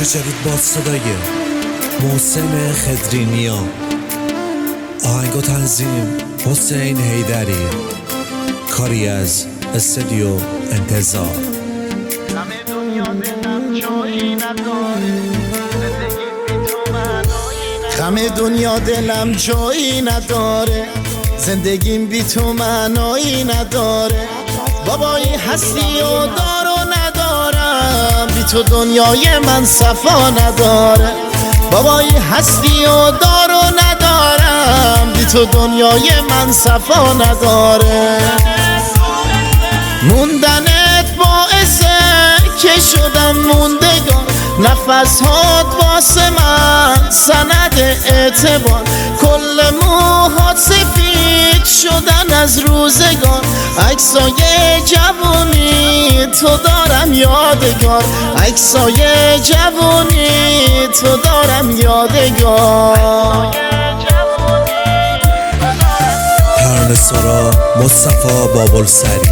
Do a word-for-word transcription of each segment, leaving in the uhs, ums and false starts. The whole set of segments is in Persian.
جدید با صدای محسن خضرینیا، آهنگ و تنظیم حسین حیدری، کاری از استودیو انتظار. غم دنیا دلم جایی نداره، زندگیم بی تو معنایی نداره. بابایی هستی و دار و ندارم، بی تو دنیای من صفا نداره. بابایی هستی و دار و ندارم، بی تو دنیای من صفا نداره. موندنت باعثه که شدم موندگار، نفس هات واسه من سند اعتبار. کل موهات سفید شدن از روزگار، عکسای جوونی تو دارم یادگار. عکسای جوونی تو دارم یادگار. پرن سارا مصطفی بابلسری.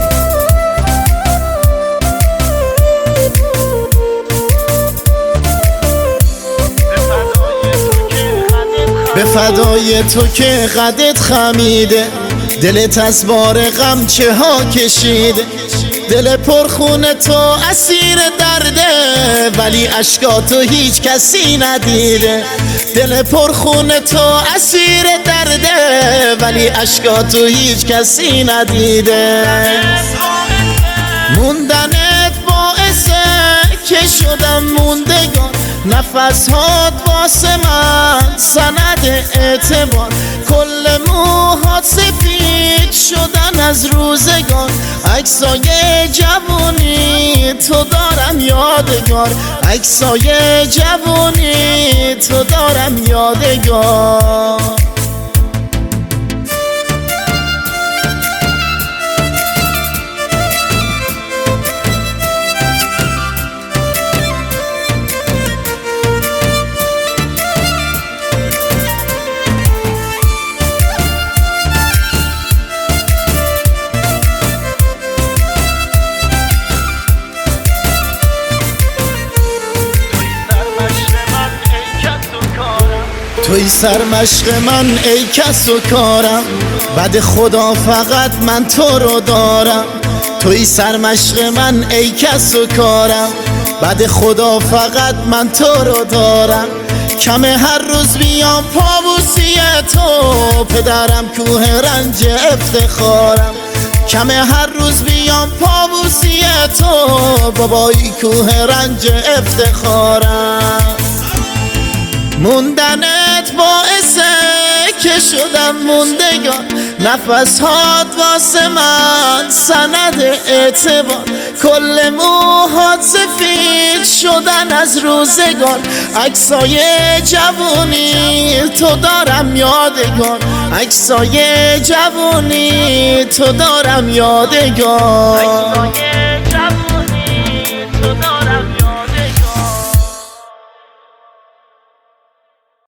به فدای تو که قدت خمیده، دلت از بار غم چه ها کشیده. دل پرخون تو اسیر درده، ولی اشکاتو هیچ کسی ندیده. دل پرخون تو اسیر درده، ولی اشکاتو هیچ کسی ندیده. موندنت باعثه که شدم موندگار، نفس هات واسه من سند اعتبار. کل موهات سفید شدن از روزگار، عکسای جوونی تو دارم یادگار. عکسای جوونی تو دارم یادگار. توی سرمشق من ای کس و کارم، بعد خدا فقط من تو رو دارم. توی سرمشق من ای کس و کارم، بعد خدا فقط من تو رو دارم. کمه هر روز بیام پابوسی تو، پدرم کوه رنج افتخارم. کمه هر روز بیام پابوسی تو، بابایی کوه رنج افتخارم. موندنت باعثه که شدم موندگار، نفس هات واسه من سند اعتبار. کل موهات سفید شدن از روزگار، عکسای جوونی تو دارم یادگار. عکسای جوونی تو دارم یادگار.